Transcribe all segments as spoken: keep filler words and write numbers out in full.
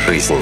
жизнь.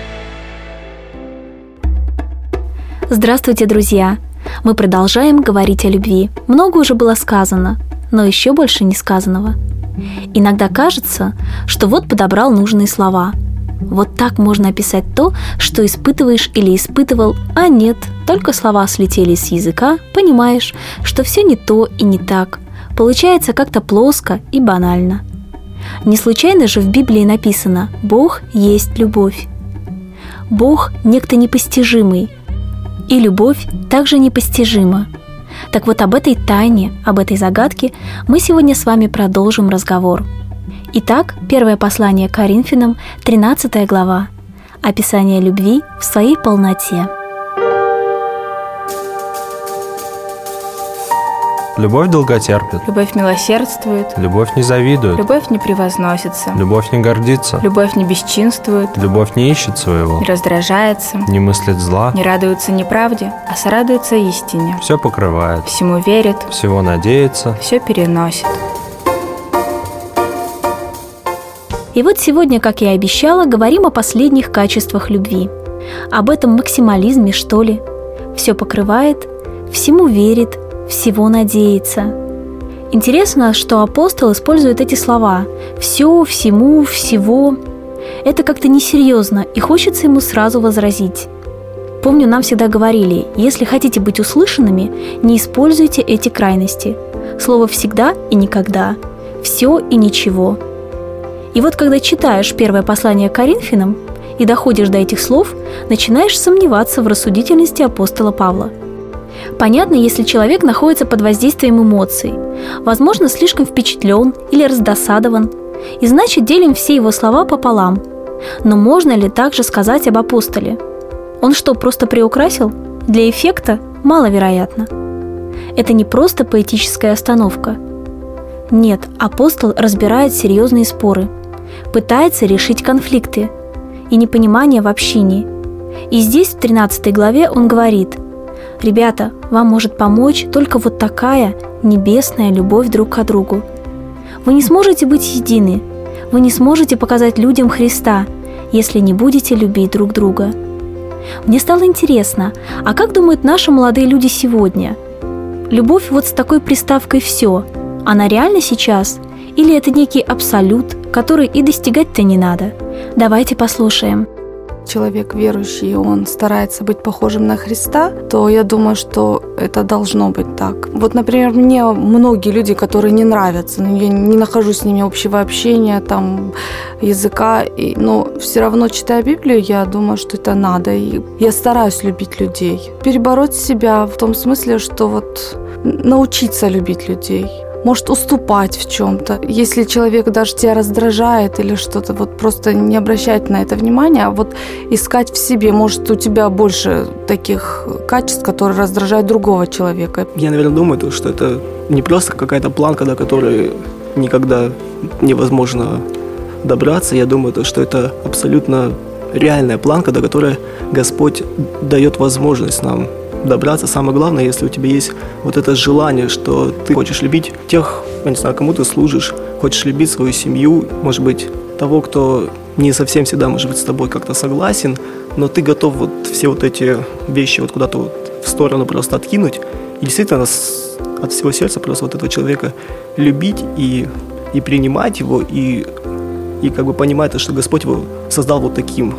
Здравствуйте, друзья! Мы продолжаем говорить о любви. Много уже было сказано, но еще больше не сказанного. Иногда кажется, что вот подобрал нужные слова. Вот так можно описать то, что испытываешь или испытывал, а нет, только слова слетели с языка, понимаешь, что все не то и не так. Получается как-то плоско и банально. Не случайно же в Библии написано «Бог есть любовь». Бог – некто непостижимый, и любовь также непостижима. Так вот, об этой тайне, об этой загадке мы сегодня с вами продолжим разговор. Итак, первое послание к Коринфянам, тринадцатая глава. Описание любви в своей полноте. Любовь долготерпит. Любовь милосердствует. Любовь не завидует. Любовь не превозносится. Любовь не гордится. Любовь не бесчинствует. Любовь не ищет своего. Не раздражается. Не мыслит зла. Не радуется неправде, а сорадуется истине. Все покрывает. Всему верит. Всего надеется. Все переносит. И вот сегодня, как я и обещала, говорим о последних качествах любви. Об этом максимализме, что ли. Все покрывает, всему верит, всего надеется. Интересно, что апостол использует эти слова «все», «всему», «всего». Это как-то несерьезно, и хочется ему сразу возразить. Помню, нам всегда говорили, если хотите быть услышанными, не используйте эти крайности. Слово «всегда» и «никогда», «все» и «ничего». И вот когда читаешь первое послание к Коринфянам и доходишь до этих слов, начинаешь сомневаться в рассудительности апостола Павла. Понятно, если человек находится под воздействием эмоций, возможно, слишком впечатлен или раздосадован, и значит делим все его слова пополам. Но можно ли также сказать об апостоле? Он что, просто приукрасил? Для эффекта маловероятно. Это не просто поэтическая остановка. Нет, апостол разбирает серьезные споры, пытается решить конфликты и непонимание в общении. И здесь, в тринадцатой главе, он говорит: «Ребята, вам может помочь только вот такая небесная любовь друг к другу. Вы не сможете быть едины, вы не сможете показать людям Христа, если не будете любить друг друга». Мне стало интересно, а как думают наши молодые люди сегодня? Любовь вот с такой приставкой «все», она реально сейчас? Или это некий абсолют, который и достигать-то не надо? Давайте послушаем. Человек верующий, он старается быть похожим на Христа, то я думаю, что это должно быть так. Вот, например, мне многие люди, которые не нравятся, я не нахожу с ними общего общения, там, языка, но все равно, читая Библию, я думаю, что это надо. И я стараюсь любить людей. Перебороть себя в том смысле, что вот научиться любить людей. Может, уступать в чем-то. Если человек даже тебя раздражает или что-то, вот просто не обращать на это внимания, а вот искать в себе. Может, у тебя больше таких качеств, которые раздражают другого человека. Я, наверное, думаю, что это не просто какая-то планка, до которой никогда невозможно добраться. Я думаю, что это абсолютно реальная планка, до которой Господь дает возможность нам добраться. Самое главное, если у тебя есть вот это желание, что ты хочешь любить тех, я не знаю, кому ты служишь, хочешь любить свою семью, может быть, того, кто не совсем всегда, может быть, с тобой как-то согласен, но ты готов вот все вот эти вещи вот куда-то вот в сторону просто откинуть и действительно от всего сердца просто вот этого человека любить и, и принимать его, и, и как бы понимать, что Господь его создал вот таким,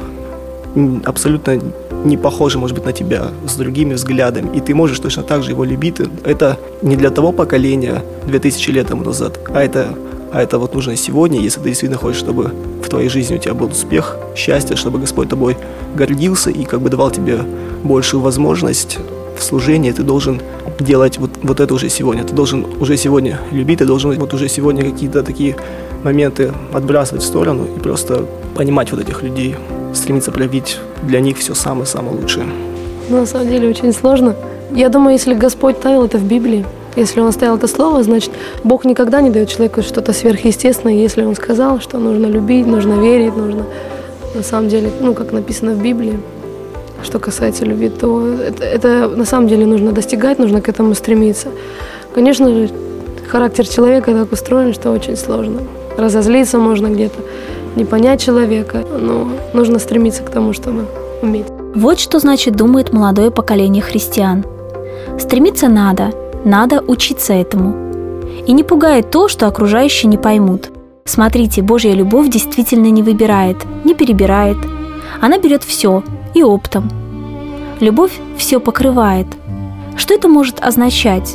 абсолютно не похожий, может быть, на тебя, с другими взглядами, и ты можешь точно так же его любить. Это не для того поколения две тысячи лет тому назад, а это, а это вот нужно сегодня, если ты действительно хочешь, чтобы в твоей жизни у тебя был успех, счастье, чтобы Господь тобой гордился и как бы давал тебе большую возможность в служении, ты должен делать вот, вот это уже сегодня. Ты должен уже сегодня любить, ты должен вот уже сегодня какие-то такие моменты отбрасывать в сторону и просто понимать вот этих людей, стремиться проявить для них все самое-самое лучшее. На самом деле очень сложно. Я думаю, если Господь ставил это в Библии, если Он оставил это слово, значит, Бог никогда не дает человеку что-то сверхъестественное. Если Он сказал, что нужно любить, нужно верить, нужно, на самом деле, ну, как написано в Библии, что касается любви, то это, это на самом деле нужно достигать, нужно к этому стремиться. Конечно же, характер человека так устроен, что очень сложно. Разозлиться можно где-то, не понять человека, но нужно стремиться к тому, чтобы уметь. Вот что значит думает молодое поколение христиан. Стремиться надо, надо учиться этому. И не пугает то, что окружающие не поймут. Смотрите, Божья любовь действительно не выбирает, не перебирает. Она берет все и оптом. Любовь все покрывает. Что это может означать?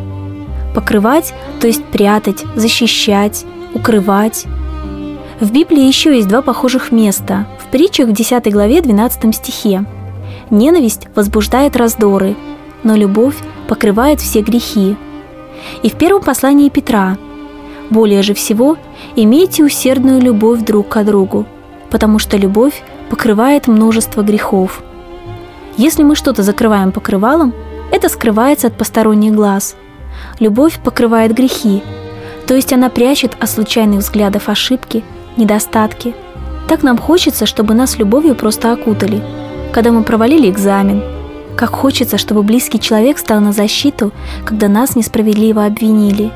Покрывать, то есть прятать, защищать, укрывать. В Библии еще есть два похожих места. В притчах в десятой главе двенадцатом стихе. Ненависть возбуждает раздоры, но любовь покрывает все грехи. И в первом послании Петра. Более же всего имейте усердную любовь друг к другу, потому что любовь покрывает множество грехов. Если мы что-то закрываем покрывалом, это скрывается от посторонних глаз. Любовь покрывает грехи, то есть она прячет от случайных взглядов ошибки, недостатки. Так нам хочется, чтобы нас любовью просто окутали, когда мы провалили экзамен. Как хочется, чтобы близкий человек стал на защиту, когда нас несправедливо обвинили.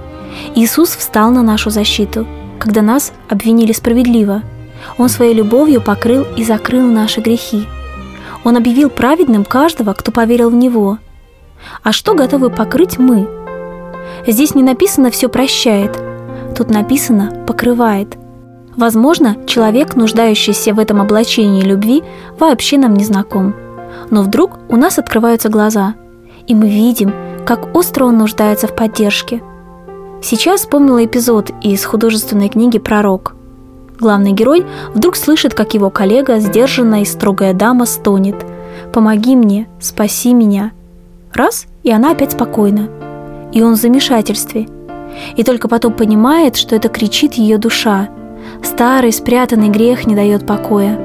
Иисус встал на нашу защиту, когда нас обвинили справедливо. Он своей любовью покрыл и закрыл наши грехи. Он объявил праведным каждого, кто поверил в Него. А что готовы покрыть мы? Здесь не написано «все прощает», тут написано «покрывает». Возможно, человек, нуждающийся в этом облачении любви, вообще нам не знаком. Но вдруг у нас открываются глаза, и мы видим, как остро он нуждается в поддержке. Сейчас вспомнила эпизод из художественной книги «Пророк». Главный герой вдруг слышит, как его коллега, сдержанная и строгая дама, стонет: «Помоги мне, спаси меня». Раз, и она опять спокойна. И он в замешательстве. И только потом понимает, что это кричит ее душа. Старый спрятанный грех не дает покоя.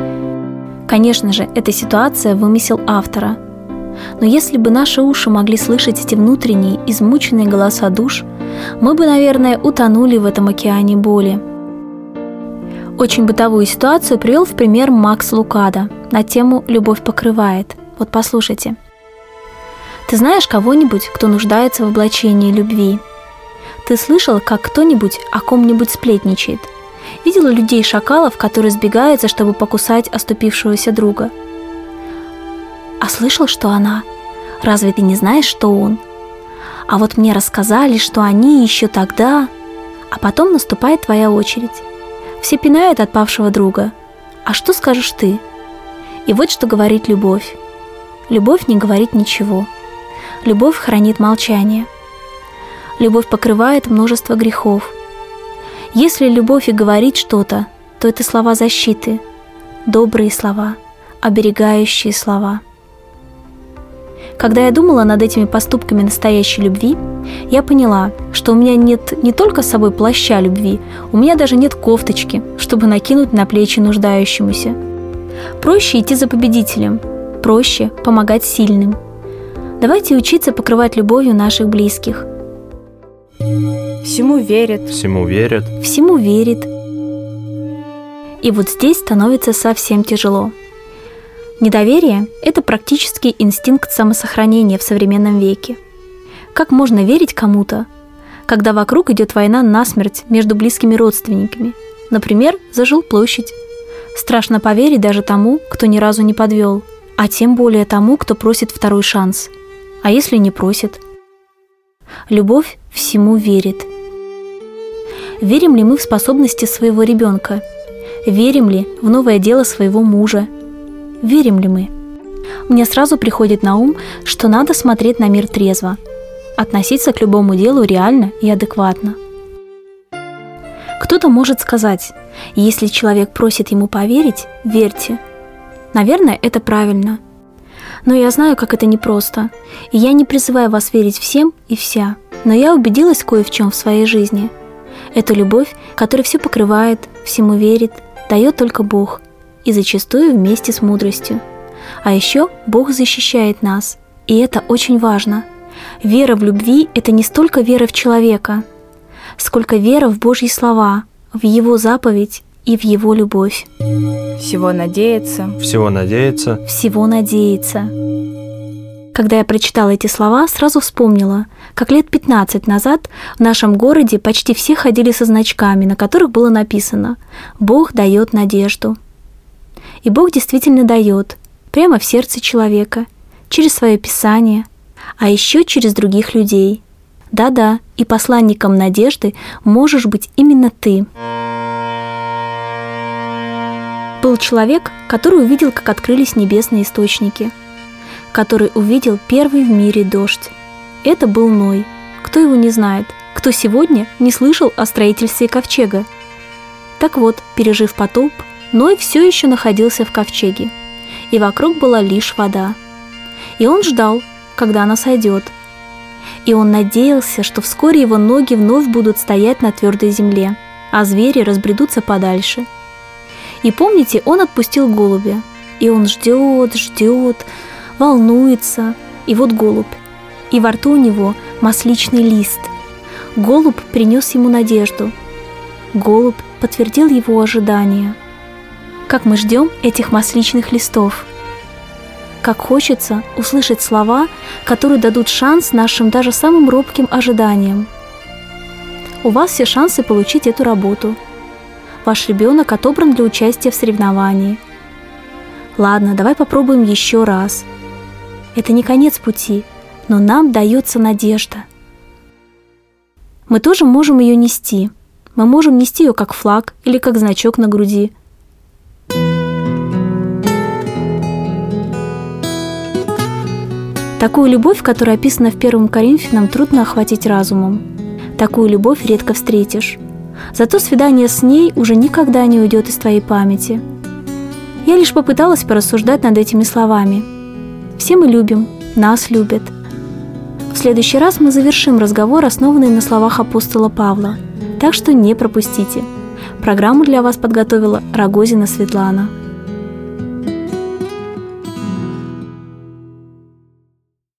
Конечно же, эта ситуация – вымысел автора. Но если бы наши уши могли слышать эти внутренние, измученные голоса душ, мы бы, наверное, утонули в этом океане боли. Очень бытовую ситуацию привел в пример Макс Лукадо на тему «Любовь покрывает». Вот послушайте. Ты знаешь кого-нибудь, кто нуждается в облачении любви? Ты слышал, как кто-нибудь о ком-нибудь сплетничает? Видела людей-шакалов, которые сбегаются, чтобы покусать оступившегося друга? А слышал, что она? Разве ты не знаешь, что он? А вот мне рассказали, что они еще тогда... А потом наступает твоя очередь. Все пинают отпавшего друга. А что скажешь ты? И вот что говорит любовь. Любовь не говорит ничего. Любовь хранит молчание. Любовь покрывает множество грехов. Если любовь и говорит что-то, то это слова защиты, добрые слова, оберегающие слова. Когда я думала над этими поступками настоящей любви, я поняла, что у меня нет не только с собой плаща любви, у меня даже нет кофточки, чтобы накинуть на плечи нуждающемуся. Проще идти за победителем, проще помогать сильным. Давайте учиться покрывать любовью наших близких. Всему верит. Всему верят. Всему верит. И вот здесь становится совсем тяжело. Недоверие – это практически инстинкт самосохранения в современном веке. Как можно верить кому-то, когда вокруг идет война насмерть между близкими родственниками? Например, за жилплощадь. Страшно поверить даже тому, кто ни разу не подвел, а тем более тому, кто просит второй шанс. А если не просит? Любовь всему верит. Верим ли мы в способности своего ребенка? Верим ли в новое дело своего мужа? Верим ли мы? Мне сразу приходит на ум, что надо смотреть на мир трезво, относиться к любому делу реально и адекватно. Кто-то может сказать: если человек просит ему поверить, верьте. Наверное, это правильно. Но я знаю, как это непросто, и я не призываю вас верить всем и вся, но я убедилась кое в чем в своей жизни. Эту любовь, которая все покрывает, всему верит, дает только Бог, и зачастую вместе с мудростью. А еще Бог защищает нас, и это очень важно. Вера в любви – это не столько вера в человека, сколько вера в Божьи слова, в Его заповедь и в Его любовь. Всего надеяться. Всего надеяться. Всего надеяться. Когда я прочитала эти слова, сразу вспомнила, как лет пятнадцать назад в нашем городе почти все ходили со значками, на которых было написано «Бог дает надежду». И Бог действительно дает, прямо в сердце человека, через свое Писание, а еще через других людей. Да-да, и посланником надежды можешь быть именно ты. Был человек, который увидел, как открылись небесные источники, который увидел первый в мире дождь. Это был Ной. Кто его не знает? Кто сегодня не слышал о строительстве ковчега? Так вот, пережив потоп, Ной все еще находился в ковчеге, и вокруг была лишь вода. И он ждал, когда она сойдет. И он надеялся, что вскоре его ноги вновь будут стоять на твердой земле, а звери разбредутся подальше. И помните, он отпустил голубя, и он ждет, ждет, волнуется, и вот голубь, и во рту у него масличный лист. Голубь принес ему надежду. Голубь подтвердил его ожидания. Как мы ждем этих масличных листов. Как хочется услышать слова, которые дадут шанс нашим даже самым робким ожиданиям. У вас все шансы получить эту работу. Ваш ребенок отобран для участия в соревновании. Ладно, давай попробуем еще раз. Это не конец пути, но нам дается надежда. Мы тоже можем ее нести. Мы можем нести ее как флаг или как значок на груди. Такую любовь, которая описана в первом Коринфянам, трудно охватить разумом. Такую любовь редко встретишь. Зато свидание с ней уже никогда не уйдет из твоей памяти. Я лишь попыталась порассуждать над этими словами. Все мы любим, нас любят. В следующий раз мы завершим разговор, основанный на словах апостола Павла. Так что не пропустите. Программу для вас подготовила Рогозина Светлана.